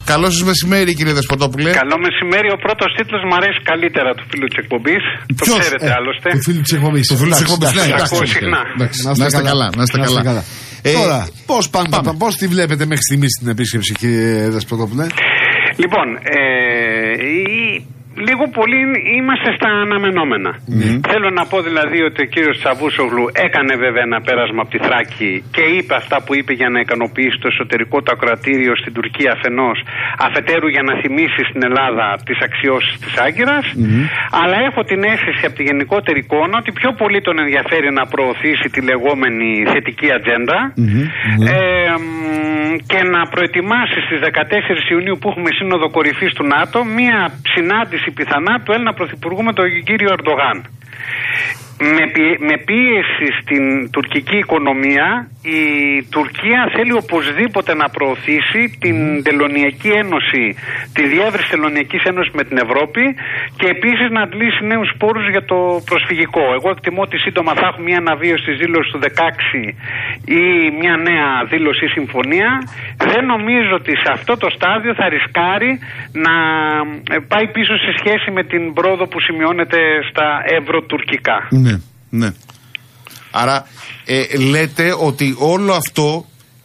Καλό σας μεσημέρι, κύριε Δεσποτόπουλε. Καλό μεσημέρι. Ο πρώτος τίτλος μου αρέσει καλύτερα του φίλου της εκπομπής. Το ξέρετε άλλωστε. Του φίλου της εκπομπής. Να είστε καλά. Τώρα, πώς τη βλέπετε μέχρι στιγμής την επίσκεψη, κύριε Δεσποτόπουλε? Λοιπόν, λίγο πολύ είμαστε στα αναμενόμενα. Θέλω να πω δηλαδή ότι ο κύριος Τσαβούσογλου έκανε βέβαια ένα πέρασμα από τη Θράκη και είπε αυτά που είπε για να ικανοποιήσει το εσωτερικό του ακροατήριο στην Τουρκία αφενός, αφετέρου για να θυμίσει στην Ελλάδα τις αξιώσεις της Άγκυρας. Αλλά έχω την αίσθηση από τη γενικότερη εικόνα ότι πιο πολύ τον ενδιαφέρει να προωθήσει τη λεγόμενη θετική ατζέντα και να προετοιμάσει στις 14 Ιουνίου που έχουμε σύνοδο κορυφής του ΝΑΤΟ μία συνάντηση πιθανά του Έλληνα Πρωθυπουργού με τον κύριο Ερντογάν. Με πίεση στην τουρκική οικονομία, η Τουρκία θέλει οπωσδήποτε να προωθήσει την Τελωνειακή Ένωση, τη διεύρυνση Τελωνειακής Ένωσης με την Ευρώπη και επίσης να αντλήσει νέους πόρους για το προσφυγικό. Εγώ εκτιμώ ότι σύντομα θα έχουμε μια αναβίωση της δήλωσης του 16 ή μια νέα δήλωση ή συμφωνία. Δεν νομίζω ότι σε αυτό το στάδιο θα ρισκάρει να πάει πίσω σε σχέση με την πρόοδο που σημειώνεται στα ευρωτουρκικά. Ναι. Άρα λέτε ότι όλο αυτό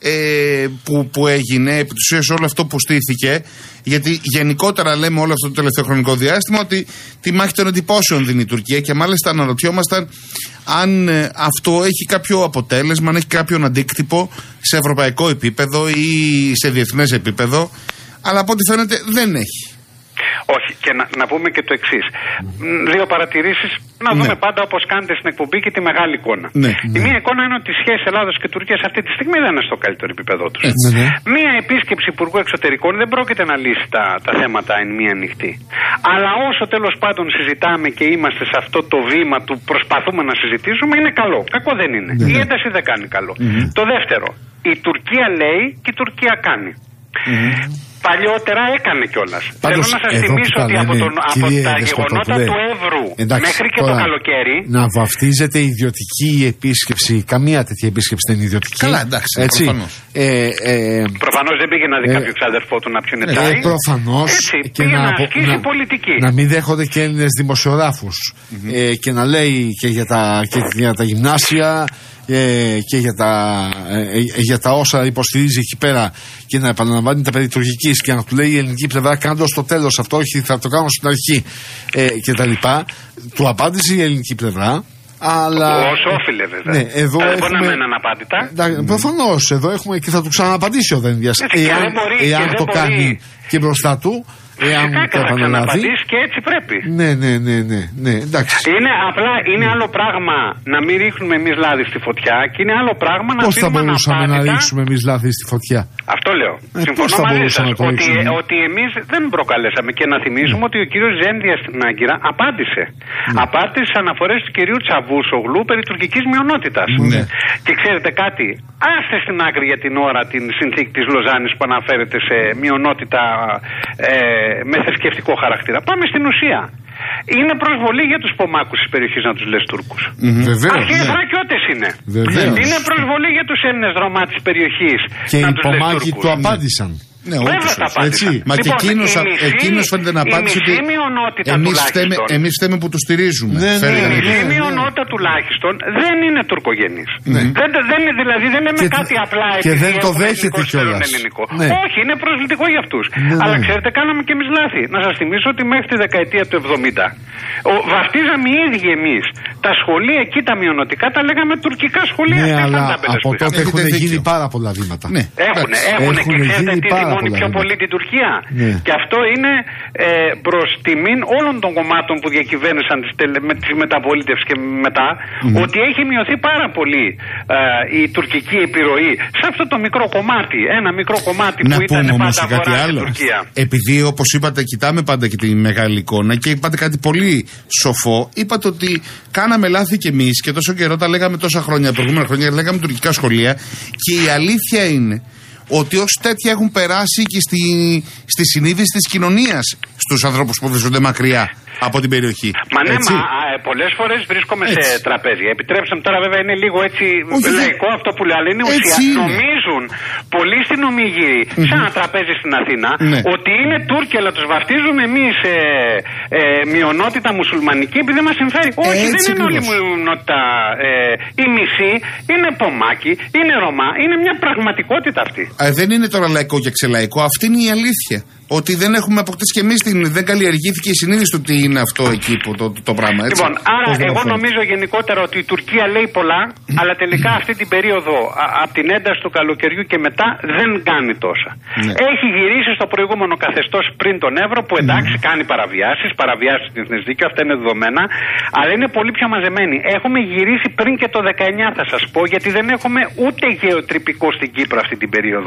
που έγινε, επί της ουσίας όλο αυτό που στήθηκε, γιατί γενικότερα λέμε όλο αυτό το τελευταίο χρονικό διάστημα ότι τη μάχη των εντυπώσεων δίνει η Τουρκία και μάλιστα αναρωτιόμασταν αν αυτό έχει κάποιο αποτέλεσμα, αν έχει κάποιον αντίκτυπο σε ευρωπαϊκό επίπεδο ή σε διεθνές επίπεδο, αλλά από ό,τι φαίνεται δεν έχει. Όχι, και να πούμε και το εξής. Δύο παρατηρήσεις. Να δούμε πάντα, όπως κάνετε στην εκπομπή, και τη μεγάλη εικόνα. Η μία εικόνα είναι ότι οι σχέσεις Ελλάδος και Τουρκίας αυτή τη στιγμή δεν είναι στο καλύτερο επίπεδό τους. Μία επίσκεψη Υπουργού Εξωτερικών δεν πρόκειται να λύσει τα θέματα εν μία νυχτή. Αλλά όσο τέλος πάντων συζητάμε και είμαστε σε αυτό το βήμα του προσπαθούμε να συζητήσουμε, είναι καλό. Κακό δεν είναι. Η ένταση δεν κάνει καλό. Το δεύτερο, η Τουρκία λέει και η Τουρκία κάνει. Παλιότερα έκανε κιόλας. Θέλω να σας θυμίσω ότι από τα γεγονότα του Εύρου μέχρι και το καλοκαίρι. Να βαφτίζεται ιδιωτική επίσκεψη. Καμία τέτοια επίσκεψη δεν είναι ιδιωτική. Καλά, εντάξει. Προφανώς δεν πήγε να δει κάποιο ξάδερφό του να πιούνε τσάι. Προφανώς. Και να ασκήσει πολιτική. Να μην δέχονται και Έλληνες δημοσιογράφους. Και να λέει και για τα γυμνάσια. Και για τα όσα υποστηρίζει εκεί πέρα και να επαναλαμβάνει τα περί τουρκικής και να του λέει η ελληνική πλευρά κάντο στο τέλος αυτό, όχι θα το κάνω στην αρχή και τα λοιπά. Του απάντησε η ελληνική πλευρά, αλλά όσο όφιλε βέβαια. Ναι, εδώ δεν έχουμε... μπορεί να μένει αναπάντητα. Προφανώς εδώ έχουμε και θα του ξαναπαντήσει ο Δένδιας εάν το κάνει και μπροστά του. Εάν το επαναλάβει και έτσι πρέπει. Ναι, εντάξει. Είναι άλλο πράγμα να μην ρίχνουμε εμείς λάδι στη φωτιά και είναι άλλο πράγμα να πώς θα μπορούσαμε να ρίξουμε εμείς λάδι στη φωτιά? Αυτό λέω. Συμφωνώ μαζί σας ότι εμείς δεν προκαλέσαμε. Και να θυμίσουμε ότι ο κύριος Δένδιας στην Άγκυρα απάντησε. Απάντησε στις αναφορές του κυρίου Τσαβούσογλου περί τουρκικής μειονότητας. Και ξέρετε κάτι, άστε στην άκρη για την ώρα την συνθήκη της Λοζάνης που αναφέρεται σε μειονότητα με θρησκευτικό χαρακτήρα. Πάμε στην ουσία. Είναι προσβολή για τους Πομάκους της περιοχής να τους λες Τούρκους. Αυτοί οι Θρακιώτες είναι. Είναι προσβολή για τους Έλληνες Ρωμά της περιοχής και να οι τους λες Τούρκους. Πομάκοι του απάντησαν. Ναι, έτσι. Μα και εκείνος φαίνεται να απάντησε ότι εμείς φταίμε που τους στηρίζουμε. Η μισή μειονότητα τουλάχιστον δεν είναι τουρκογενής. Δηλαδή δεν λέμε κάτι απλά και δεν το δέχεται κιόλας. Όχι, είναι προσβλητικό για αυτούς. Αλλά ξέρετε, κάναμε και εμείς λάθη. Να σας θυμίσω ότι μέχρι τη δεκαετία του 70 βαφτίζαμε οι ίδιοι εμείς τα σχολεία εκεί τα μειονοτικά, τα λέγαμε τουρκικά σχολεία. Ναι, αλλά από τότε έχουν γίνει πάρα πολλά βήματα. Έχουν και ξέρετε τι θυμώνει πιο πολύ την Τουρκία. Και αυτό είναι προς τιμήν όλων των κομμάτων που διακυβέρνησαν με τη μεταπολίτευση και μετά, ότι έχει μειωθεί πάρα πολύ η τουρκική επιρροή σε αυτό το μικρό κομμάτι. Ένα μικρό κομμάτι που ήταν πάντα βορρά στην Τουρκία. Επειδή όπως είπατε, κοιτάμε πάντα και τη μεγάλη εικόνα και είπατε κάτι πολύ σοφό, είπατε ότι κάναμε λάθη κι εμείς και τόσο καιρό τα λέγαμε τόσα χρόνια, προηγούμενα χρόνια λέγαμε τουρκικά σχολεία και η αλήθεια είναι ότι ως τέτοια έχουν περάσει και στη συνείδηση της κοινωνίας στους ανθρώπους που βρίσκονται μακριά από την περιοχή. Μα ναι, πολλές φορές βρίσκομαι σε τραπέζια. Επιτρέψτε μου τώρα, βέβαια είναι λίγο έτσι λαϊκό αυτό που λέω, αλλά είναι ουσία. Νομίζουν πολλοί στην Ομίγυρη, σε ένα τραπέζι στην Αθήνα, ότι είναι Τούρκοι, αλλά τους βαφτίζουμε εμείς μειονότητα μουσουλμανική επειδή μας συμφέρει. Όχι, δεν είναι όλη η μειονότητα. Η μισή είναι Πομάκη, είναι Ρωμά, είναι μια πραγματικότητα αυτή. Δεν είναι τώρα λαϊκό και ξελαϊκό, αυτή είναι η αλήθεια. Ότι δεν έχουμε αποκτήσει κι εμείς, δεν καλλιεργήθηκε η συνείδηση του τι είναι αυτό εκεί το πράγμα. Έτσι. Λοιπόν, άρα εγώ νομίζω γενικότερα ότι η Τουρκία λέει πολλά, αλλά τελικά αυτή την περίοδο από την ένταση του καλοκαιριού και μετά δεν κάνει τόσα. Έχει γυρίσει στο προηγούμενο καθεστώς πριν τον Εύρο, που εντάξει κάνει παραβιάσεις του διεθνές δίκαιο, αυτά είναι δεδομένα, αλλά είναι πολύ πιο μαζεμένοι. Έχουμε γυρίσει πριν και το 19, θα σας πω, γιατί δεν έχουμε ούτε γεωτρυπικό στην Κύπρο αυτή την περίοδο.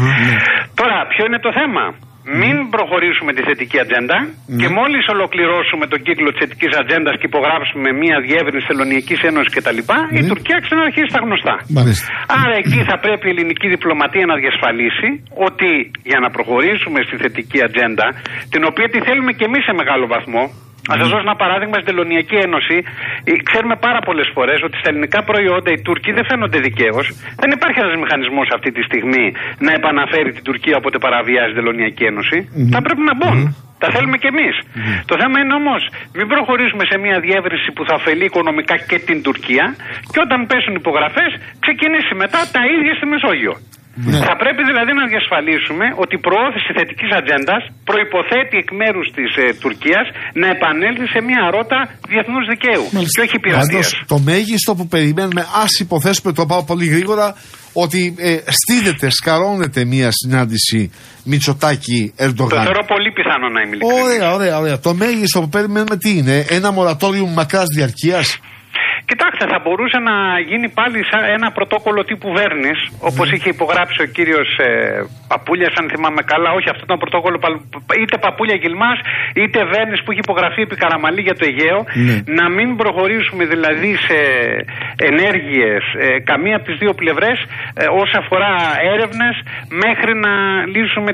Τώρα, ποιο είναι το θέμα? Μην προχωρήσουμε τη θετική ατζέντα και μόλις ολοκληρώσουμε τον κύκλο της θετικής ατζέντας και υπογράψουμε μια διεύρυνση Τελωνειακής Ένωσης κτλ., η Τουρκία ξαναρχίζει στα γνωστά. Άρα εκεί θα πρέπει η ελληνική διπλωματία να διασφαλίσει ότι για να προχωρήσουμε στη θετική ατζέντα, την οποία τη θέλουμε και εμείς σε μεγάλο βαθμό. Ας σας δώσω ένα παράδειγμα. Στην Τελωνειακή Ένωση ξέρουμε πάρα πολλές φορές ότι στα ελληνικά προϊόντα οι Τούρκοι δεν φαίνονται δικαίως. Δεν υπάρχει ένας μηχανισμός αυτή τη στιγμή να επαναφέρει την Τουρκία όποτε παραβιάζει η Τελωνειακή Ένωση. Θα πρέπει να μπουν. Τα θέλουμε κι εμείς. Το θέμα είναι όμως μην προχωρήσουμε σε μια διεύρυνση που θα ωφελεί οικονομικά και την Τουρκία και όταν πέσουν υπογραφές ξεκινήσει μετά τα ίδια στη Μεσόγειο. Θα πρέπει δηλαδή να διασφαλίσουμε ότι η προώθηση θετικής ατζέντας προϋποθέτει εκ μέρους της Τουρκίας να επανέλθει σε μια ρότα διεθνούς δικαίου και όχι πειρατείας. Το μέγιστο που περιμένουμε, ας υποθέσουμε, το πάω πολύ γρήγορα, ότι στείλεται, σκαρώνεται μια συνάντηση Μητσοτάκη-Ερντογάν. Το θεωρώ πολύ πιθανό να είμαι ειλικρινής. Ωραία. Το μέγιστο που περιμένουμε τι είναι? Ένα μορατόριο μακράς διαρκείας? Κοιτάξτε, θα μπορούσε να γίνει πάλι σαν ένα πρωτόκολλο τύπου Βέρνης, όπως είχε υπογράψει ο κύριος Παπούλιας, αν θυμάμαι καλά. Όχι, αυτό ήταν πρωτόκολλο είτε Παπούλια Γιλμάς, είτε Βέρνης που είχε υπογραφεί επί Καραμαλή για το Αιγαίο. Να μην προχωρήσουμε δηλαδή σε ενέργειες καμία από τις δύο πλευρές όσον αφορά έρευνες, μέχρι να λύσουμε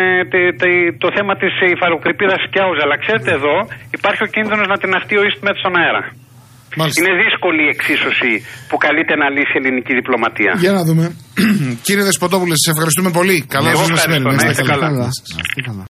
το θέμα της υφαλοκρηπίδας Κιάουζα. Αλλά ξέρετε, εδώ υπάρχει ο κίνδυνος να την αχτεί ο EastMed στον αέρα. Είναι δύσκολη η εξίσωση που καλείται να λύσει η ελληνική διπλωματία. Για να δούμε. Κύριε Δεσποτόπουλε, σας ευχαριστούμε πολύ. Καλό σας μεσημέρι. Να είστε καλά.